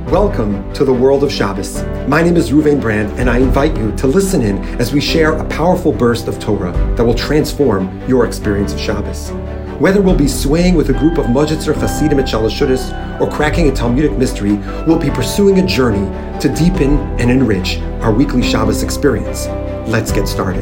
Welcome to the world of Shabbos. My name is Ruvain Brand, and I invite you to listen in as we share a powerful burst of Torah that will transform your experience of Shabbos. Whether we'll be swaying with a group of Mojitzer Hasidim at Shalosh Shudas or cracking a Talmudic mystery, we'll be pursuing a journey to deepen and enrich our weekly Shabbos experience. Let's get started.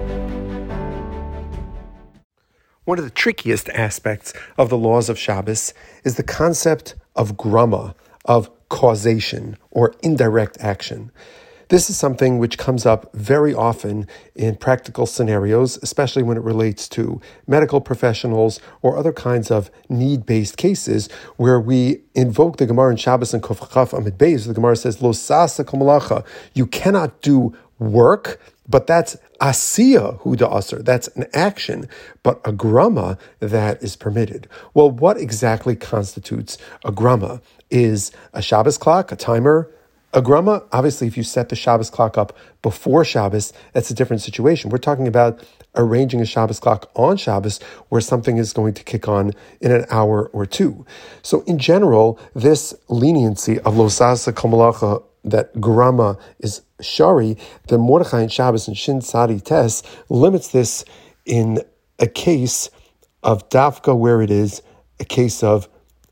One of the trickiest aspects of the laws of Shabbos is the concept of grama, of causation or indirect action. This is something which comes up very often in practical scenarios, especially when it relates to medical professionals or other kinds of need-based cases where we invoke the Gemara in Shabbos and Kuf Chaf Amid Beis. The Gemara says, Lo sasa kol malacha. You cannot do work, but that's asiya hu da'aser. That's an action, but a grama that is permitted. Well, what exactly constitutes a grama? Is a Shabbos clock, a timer, a grama? Obviously, if you set the Shabbos clock up before Shabbos, that's a different situation. We're talking about arranging a Shabbos clock on Shabbos where something is going to kick on in an hour or two. So in general, this leniency of lo sasa kol malacha, that grama is shari, the Mordechai in Shabbos and Shin Sadi Tes limits this in a case of dafka where it is a case of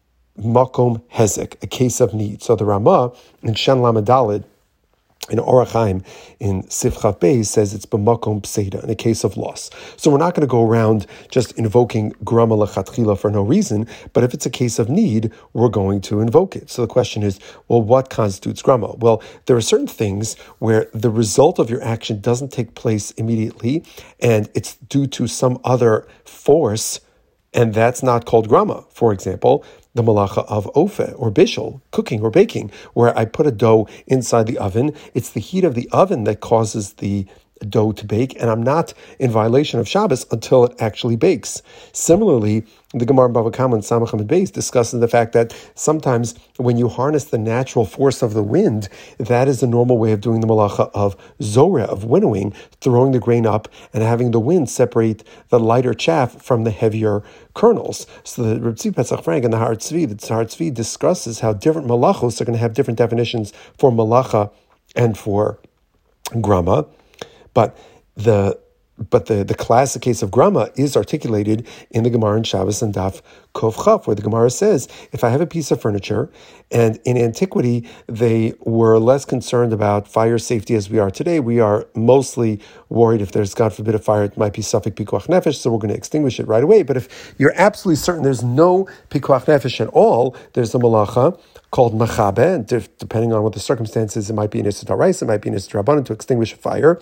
makom hezek, a case of need. So the Ramah in Shan Lamadalid in Orach Chaim in Sifchav Beis says it's b'makom pseida, in a case of loss. So we're not going to go around just invoking grama lechatchila for no reason, but if it's a case of need, we're going to invoke it. So the question is, well, what constitutes grama? Well, there are certain things where the result of your action doesn't take place immediately, and it's due to some other force, and that's not called grama. For example, the malacha of ofe or bishul, cooking or baking, where I put a dough inside the oven. It's the heat of the oven that causes the dough to bake, and I'm not in violation of Shabbos until it actually bakes. Similarly, the Gemara in Bava Kama and Samach Amid Beis discusses the fact that sometimes when you harness the natural force of the wind, that is the normal way of doing the malacha of zorah, of winnowing, throwing the grain up and having the wind separate the lighter chaff from the heavier kernels. So the Reb Tzvi Pesach Frank and the Har Tzvi discusses how different malachos are going to have different definitions for malacha and for grama. But the classic case of grama is articulated in the Gemara in Shabbos and Daf Kov Chaf, where the Gemara says, if I have a piece of furniture, and in antiquity they were less concerned about fire safety as we are today. We are mostly worried if there's, God forbid, a fire, it might be safek pikuach nefesh, so we're going to extinguish it right away. But if you're absolutely certain there's no pikuach nefesh at all, there's a malacha called machabe, and depending on what the circumstances, it might be an issur d'oraisa, it might be an issur d'rabbanan to extinguish a fire.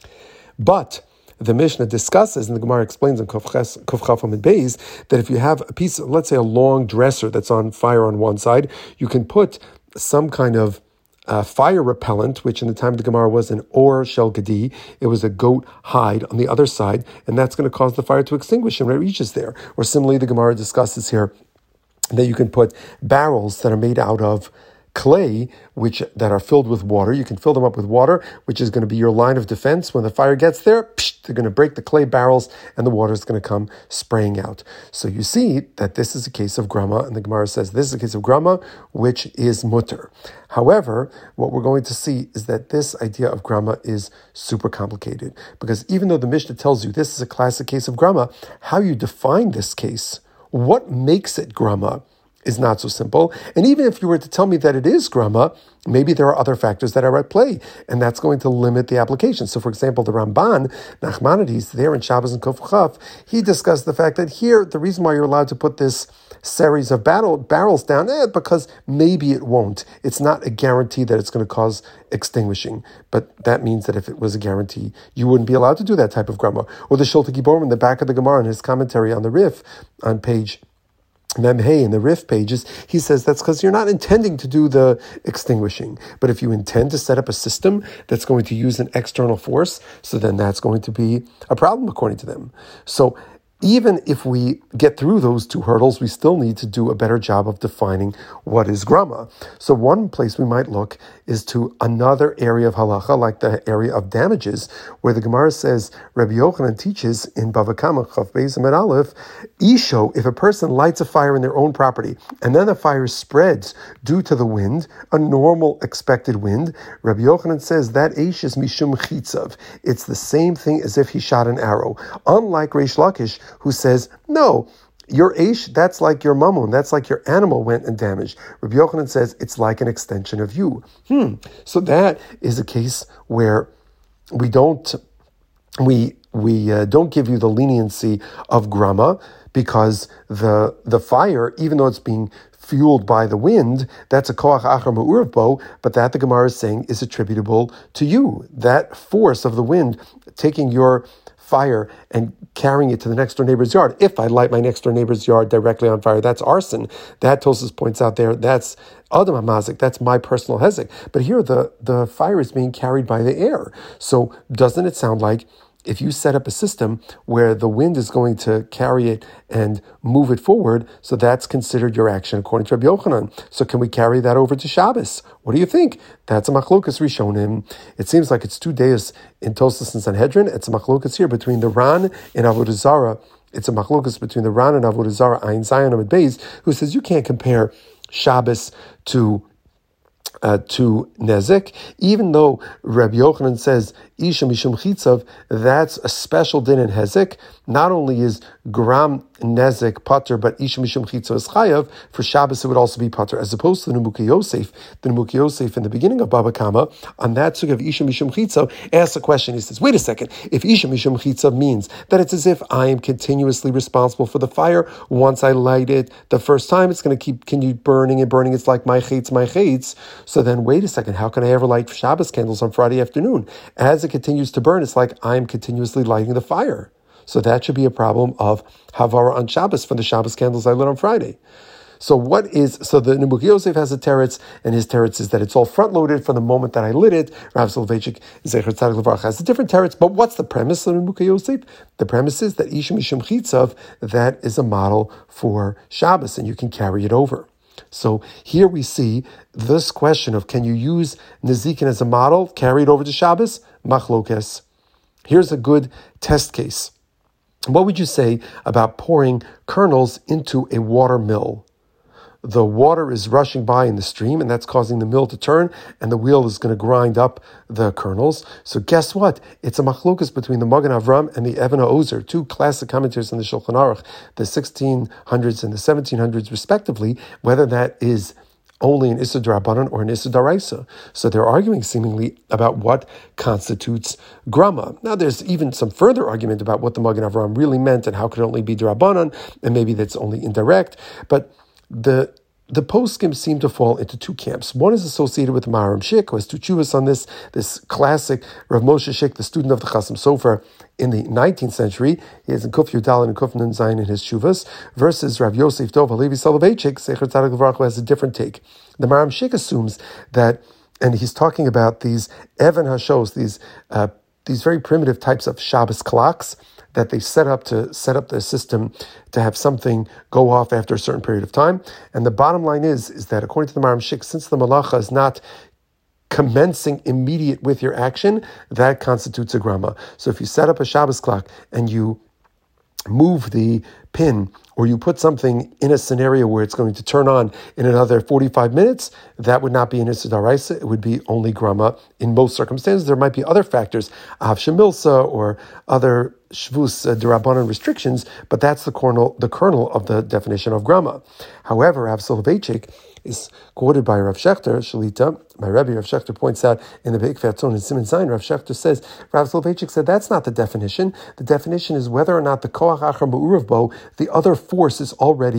But the Mishnah discusses, and the Gemara explains in Kuf Chaf Amid Beis, that if you have a piece, let's say a long dresser that's on fire on one side, you can put some kind of fire repellent, which in the time of the Gemara was an or shel gedi, it was a goat hide on the other side, and that's going to cause the fire to extinguish when it reaches there. Or similarly, the Gemara discusses here that you can put barrels that are made out of clay, that are filled with water. You can fill them up with water, which is going to be your line of defense. When the fire gets there, they're going to break the clay barrels and the water is going to come spraying out. So you see that this is a case of grama, and the Gemara says this is a case of grama, which is mutter. However, what we're going to see is that this idea of grama is super complicated, because even though the Mishnah tells you this is a classic case of grama, how you define this case, what makes it grama, is not so simple. And even if you were to tell me that it is grama, maybe there are other factors that are at play, and that's going to limit the application. So, for example, the Ramban, Nachmanides, there in Shabbos and Kuf Chaf, he discussed the fact that here, the reason why you're allowed to put this series of barrels down, because maybe it won't. It's not a guarantee that it's going to cause extinguishing, but that means that if it was a guarantee, you wouldn't be allowed to do that type of grama. Or the Shulti Giborim in the back of the Gemara in his commentary on the Rif, on page Memhei in the Rif pages, he says that's because you're not intending to do the extinguishing. But if you intend to set up a system that's going to use an external force, so then that's going to be a problem according to them. So even if we get through those two hurdles, we still need to do a better job of defining what is grama. So one place we might look is to another area of halacha, like the area of damages, where the Gemara says, Rabbi Yochanan teaches in Bava Kama, Chav Beis Amud Aleph, Isho, if a person lights a fire in their own property, and then the fire spreads due to the wind, a normal expected wind, Rabbi Yochanan says that Ish is Mishum Chitzav. It's the same thing as if he shot an arrow. Unlike Reish Lakish, who says, no, your Aish, that's like your mammon, that's like your animal went and damaged. Rabbi Yochanan says it's like an extension of you. So that is a case where we don't give you the leniency of grama, because the fire, even though it's being fueled by the wind, that's a koach achar ma'urav bo, but that the Gemara is saying is attributable to you. That force of the wind taking your fire and carrying it to the next door neighbor's yard. If I light my next door neighbor's yard directly on fire, that's arson. That Tosfos points out there, that's Adam HaMazik, that's my personal hezek. But here the fire is being carried by the air. So doesn't it sound like if you set up a system where the wind is going to carry it and move it forward, so that's considered your action according to Rabbi Yochanan. So can we carry that over to Shabbos? What do you think? That's a machlokas rishonim. It seems like it's 2 days in Tosfos and Sanhedrin. It's a machlokas here between the Ran and Avodah Zarah. It's a machlokas between the Ran and Avodah Zarah, Ayin Zion Amud Beis, who says you can't compare Shabbos to nezek, even though Rabbi Yochanan says Isha Mishum Chitzav, that's a special din in hezek. Not only is gram nezek pater, but Isha Mishum Chitzav is chayav. For Shabbos, it would also be pater, as opposed to the Nemuki Yosef. The Nemuki Yosef in the beginning of Baba Kama, on that sugya of Isha Mishum Chitzav, asks a question. He says, wait a second, if Isha Mishum Chitzav means that it's as if I am continuously responsible for the fire, once I light it the first time, it's going to continue burning and burning. It's like my chaitz. So then, wait a second, how can I ever light Shabbos candles on Friday afternoon? As it continues to burn, it's like I'm continuously lighting the fire. So that should be a problem of Havara on Shabbos for the Shabbos candles I lit on Friday. So the Nebuch Yosef has a teretz, and his teretz is that it's all front-loaded from the moment that I lit it. Rav Soloveitchik, Zecher Tzadik Levarach, has a different teretz, but what's the premise of Nebuch Yosef? The premise is that Isha Mishum Chitzav, that is a model for Shabbos, and you can carry it over. So here we see this question of, can you use Nezikin as a model, carry it over to Shabbos? Machlokes. Here's a good test case. What would you say about pouring kernels into a water mill? The water is rushing by in the stream, and that's causing the mill to turn, and the wheel is going to grind up the kernels. So guess what? It's a machlokas between the Magen Avram and the Even HaOzer, two classic commentators in the Shulchan Aruch, the 1600s and the 1700s respectively, whether that is only an Issa D'Rabbanan or an Issa D'Oraisa. So they're arguing seemingly about what constitutes grama. Now there's even some further argument about what the Magen Avram really meant and how could it only be D'Rabbanan, and maybe that's only indirect. But the poskim seem to fall into two camps. One is associated with Maharam Shik, who has two tshuvas on this classic Rav Moshe Shik, the student of the Chasam Sofer in the 19th century. He has in Kuf Yudal and Kuf Nun Zayin in his tshuvas, versus Rav Yosef Dov Halevi Soloveitchik, Zecher Tzadik Levarach, who has a different take. The Maharam Shik assumes that, and he's talking about these Even Hashos, these very primitive types of Shabbos clocks, that they set up the system to have something go off after a certain period of time. And the bottom line is that according to the Maharam Shik, since the malacha is not commencing immediate with your action, that constitutes a grama. So if you set up a Shabbos clock and you move the pin, or you put something in a scenario where it's going to turn on in another 45 minutes, that would not be an Issa D'Oraisa, it would be only grama in most circumstances. There might be other factors, Av Shemilsa, or other Shvus D'Rabbanan restrictions, but that's the kernel of the definition of grama. However, Rav Soloveitchik is quoted by Rav Shechter, Shalita. My Rebbe, Rav Shechter, points out in the Be'ik Ve'atzon in Siman Zayin, Rav Shechter says, Rav Soloveitchik said that's not the definition. The definition is whether or not the Koach Achar Ma'urav Bo, the other force, is already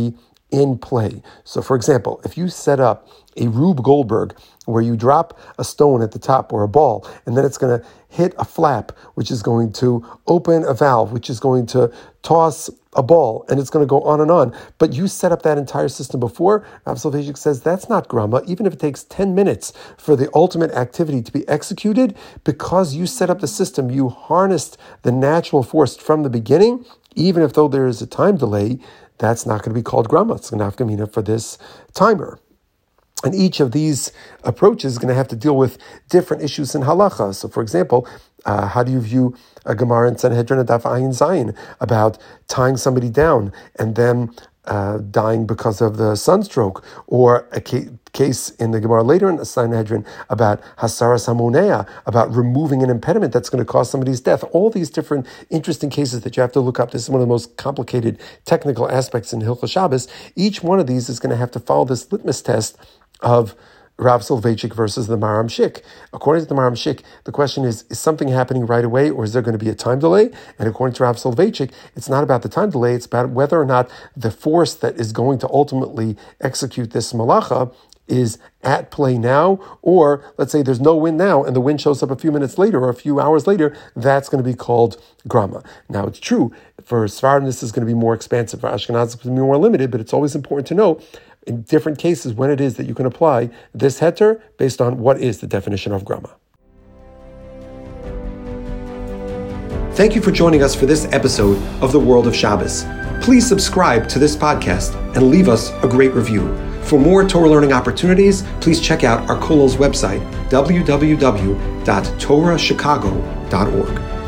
in play. So for example, if you set up a Rube Goldberg where you drop a stone at the top or a ball, and then it's going to hit a flap, which is going to open a valve, which is going to toss a ball, and it's going to go on. But you set up that entire system before. Rav Soloveitchik says that's not grama, even if it takes 10 minutes for the ultimate activity to be executed, because you set up the system, you harnessed the natural force from the beginning, even if though there is a time delay, that's not going to be called grama. It's not going to be for this timer. And each of these approaches is going to have to deal with different issues in halacha. So, for example, how do you view a Gemara in Sanhedrin Daf Ayin Zayin about tying somebody down and then dying because of the sunstroke, or a case in the Gemara later in the Sanhedrin about Hasaras Hamonea, about removing an impediment that's going to cause somebody's death. All these different interesting cases that you have to look up. This is one of the most complicated technical aspects in Hilchos Shabbos. Each one of these is going to have to follow this litmus test of Rav Soloveitchik versus the Maram Shik. According to the Maram Shik, the question is something happening right away, or is there going to be a time delay? And according to Rav Soloveitchik, it's not about the time delay, it's about whether or not the force that is going to ultimately execute this malacha is at play now, or let's say there's no wind now and the wind shows up a few minutes later or a few hours later, that's going to be called grama. Now, it's true, for Sfardim this is going to be more expansive, for Ashkenaz it's going to be more limited, but it's always important to know in different cases when it is that you can apply this heter based on what is the definition of grama. Thank you for joining us for this episode of The World of Shabbos. Please subscribe to this podcast and leave us a great review. For more Torah learning opportunities, please check out our Kollel's website, www.torahchicago.org.